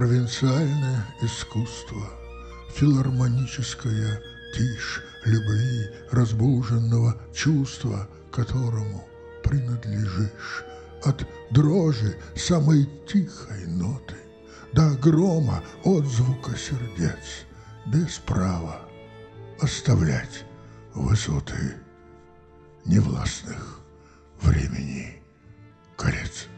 провинциальное искусство, филармоническая тишь любви, разбуженного чувства, которому принадлежишь, от дрожи самой тихой ноты до грома отзвука сердец, без права оставлять высоты невластных времени корец.